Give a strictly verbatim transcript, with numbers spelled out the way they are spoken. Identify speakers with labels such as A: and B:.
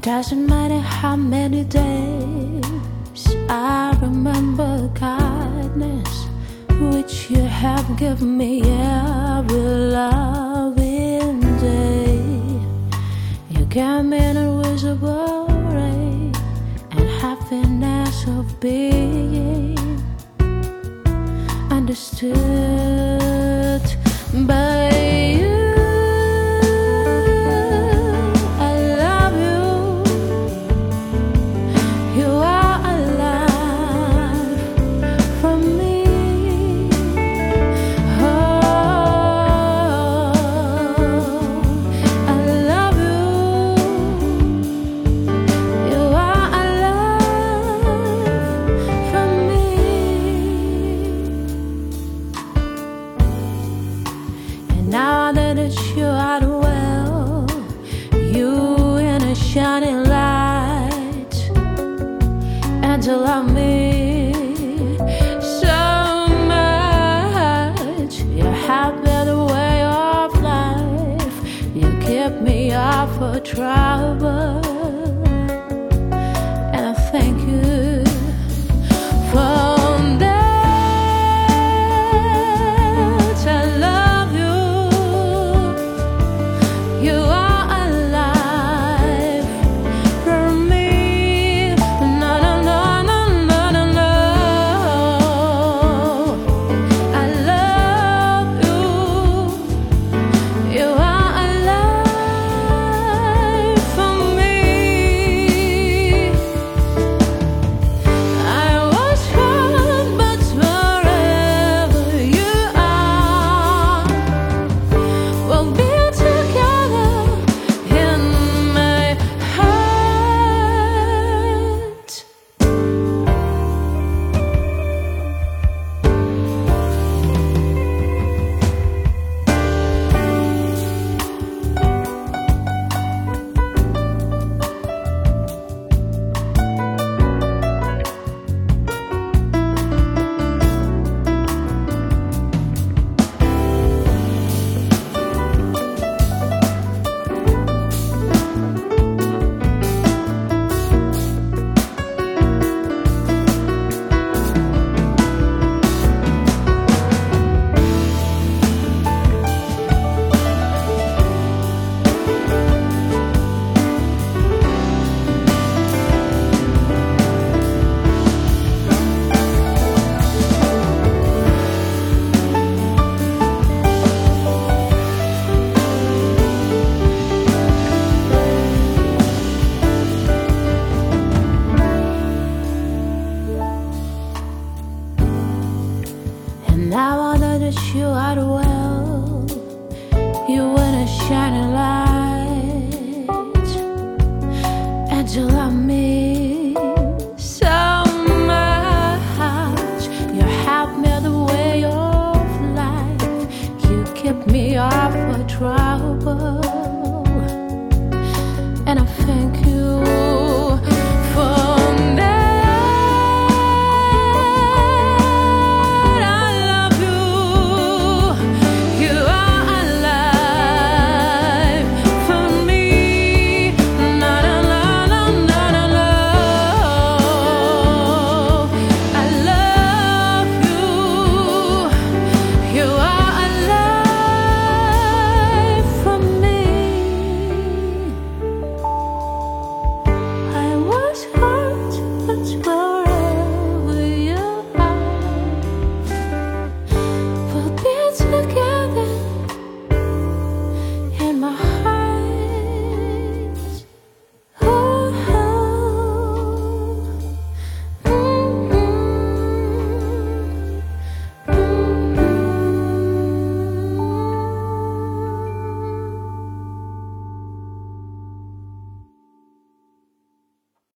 A: Doesn't matter how many days I remember kindness which you have given me every loving day. You gave me an invisible ray and happiness of being understood by you. Now that it's you out well, you in a shining light, and you love me so much. You have better way of life. You keep me off for trouble, and I thank you for. Now I know that you are well, you in a shining light, and you love me so much. You have me the way of life. You keep me off for trouble.